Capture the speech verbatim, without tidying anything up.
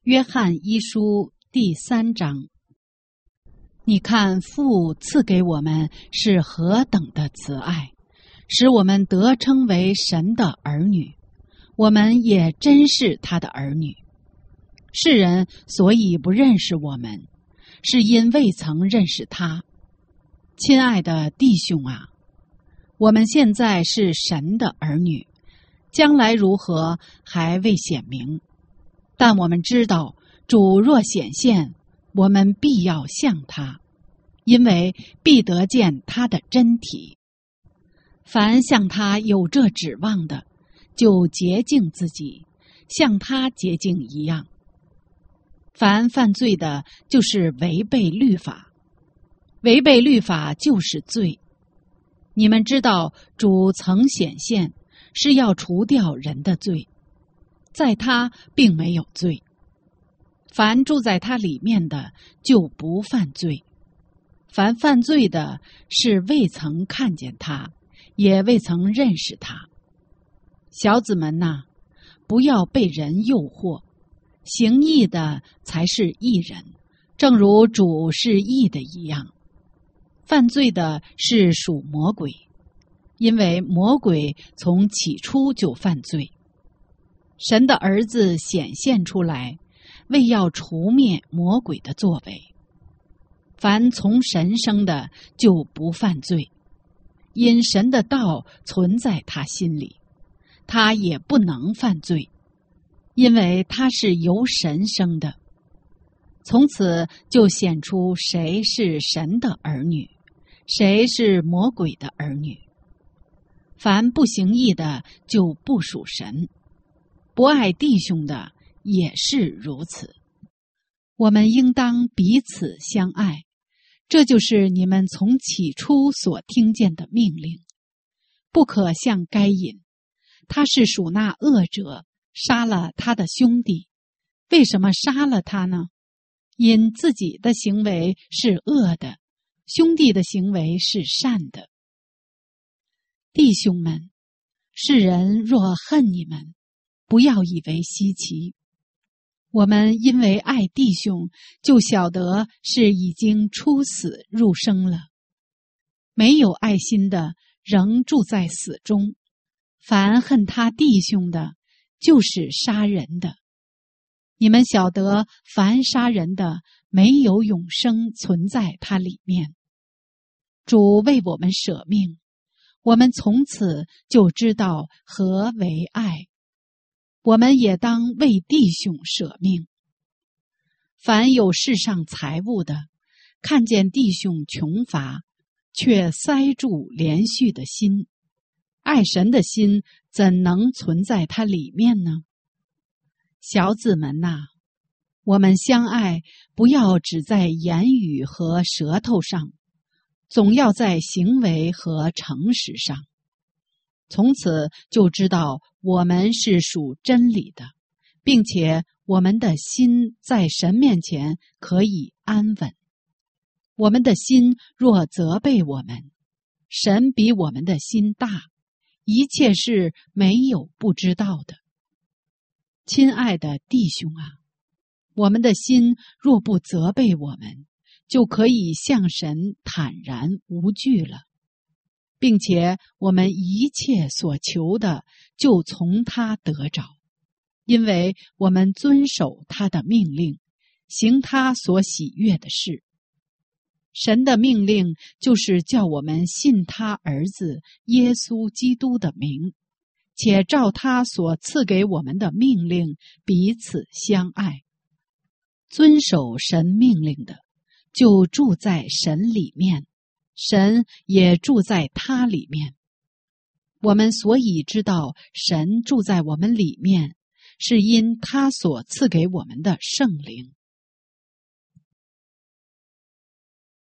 约翰一书第三章，你看父赐给我们是何等的慈爱，使我们得称为神的儿女，我们也真是他的儿女。世人所以不认识我们，是因未曾认识他。亲爱的弟兄啊，我们现在是神的儿女，将来如何还未显明，但我们知道主若显现，我们必要像他，因为必得见他的真体。凡像他有这指望的，就洁净自己，像他洁净一样。凡犯罪的，就是违背律法，违背律法就是罪。你们知道主曾显现，是要除掉人的罪，在他并没有罪。凡住在他里面的，就不犯罪。凡犯罪的，是未曾看见他，也未曾认识他。小子们哪，不要被人诱惑，行义的才是义人，正如主是义的一样。犯罪的是属魔鬼，因为魔鬼从起初就犯罪。神的儿子显现出来，为要除灭魔鬼的作为。凡从神生的，就不犯罪，因神的道存在他心里，他也不能犯罪，因为他是由神生的。从此就显出谁是神的儿女，谁是魔鬼的儿女。凡不行义的，就不属神；不爱弟兄的，也是如此。我们应当彼此相爱，这就是你们从起初所听见的命令。不可像该隐，他是属那恶者，杀了他的兄弟。为什么杀了他呢？因自己的行为是恶的，兄弟的行为是善的。弟兄们，世人若恨你们，不要以为稀奇。我们因为爱弟兄，就晓得是已经出死入生了。没有爱心的，仍住在死中。凡恨他弟兄的，就是杀人的。你们晓得，凡杀人的，没有永生存在他里面。主为我们舍命，我们从此就知道何为爱。我们也当为弟兄舍命。凡有世上财物的，看见弟兄穷乏，却塞住连续的心，爱神的心怎能存在他里面呢？小子们哪，我们相爱，不要只在言语和舌头上，总要在行为和诚实上。从此就知道我们是属真理的，并且我们的心在神面前可以安稳。我们的心若责备我们，神比我们的心大，一切事没有不知道的。亲爱的弟兄啊，我们的心若不责备我们，就可以向神坦然无惧了，并且我们一切所求的就从他得着，因为我们遵守他的命令，行他所喜悦的事。神的命令就是叫我们信他儿子耶稣基督的名，且照他所赐给我们的命令彼此相爱。遵守神命令的，就住在神里面，神也住在他里面。我们所以知道神住在我们里面，是因他所赐给我们的圣灵。